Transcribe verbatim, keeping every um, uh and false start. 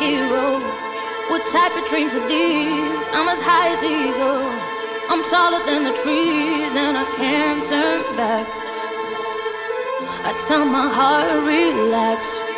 hero. What type of dreams are these? I'm as high as eagles. I'm taller than the trees and I can't turn back. I tell my heart relax.